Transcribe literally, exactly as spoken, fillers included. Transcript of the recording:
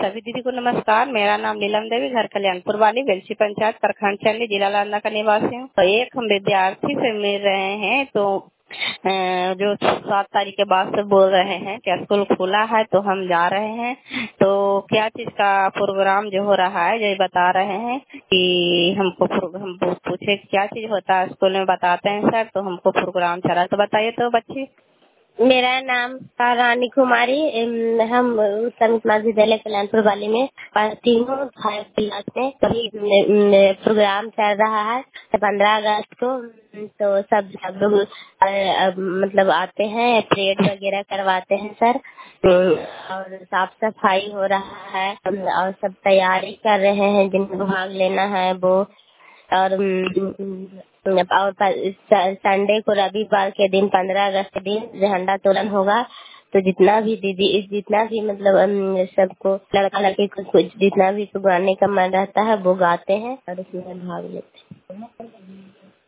सभी दीदी को नमस्कार। मेरा नाम नीलम देवी, घर कल्याणपुर वाली, बेलसी पंचायत, प्रखंड चंडी, जिला नालंदा का निवासी हूँ। तो एक हम विद्यार्थी से मिल रहे हैं, तो अ, जो सात तारीख के बाद से बोल रहे हैं कि स्कूल खुला है, तो हम जा रहे हैं। तो क्या चीज का प्रोग्राम जो हो रहा है, जो बता रहे हैं कि हमको हम पूछे क्या चीज होता है स्कूल में, बताते हैं सर। तो हमको प्रोग्राम चला, तो बताइए तो बच्ची। मेरा नाम रानी कुमारी, अम, हम उत्तर समाज विद्यालय कल्याणपुर वाली में पढ़ती हूँ। फाइव क्लास में अभी प्रोग्राम चल रहा है पंद्रह अगस्त को। तो सब सब लोग अ, अ, मतलब आते हैं, परेड वगैरह करवाते हैं सर, और साफ सफाई हो रहा है और सब तैयारी कर रहे हैं जिनको भाग लेना है वो। और और संडे को, रविवार के दिन, पंद्रह अगस्त के दिन झंडा तोलन होगा। तो जितना भी दीदी जितना भी मतलब सबको, लड़का लड़की को जितना भी गाने का मन रहता है वो गाते हैं और उसमें भाग लेते हैं।